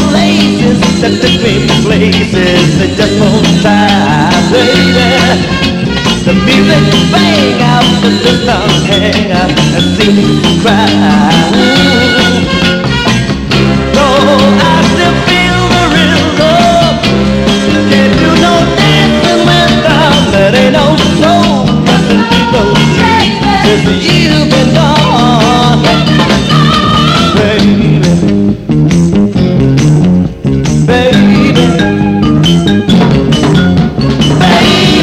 laces, such a dream places, they just won't die, baby. The music bang out, the system hang out, and see me cry. Though I still feel the real love, can't do no dancing without. There ain't no soul, nothing to go. Since you've been gone.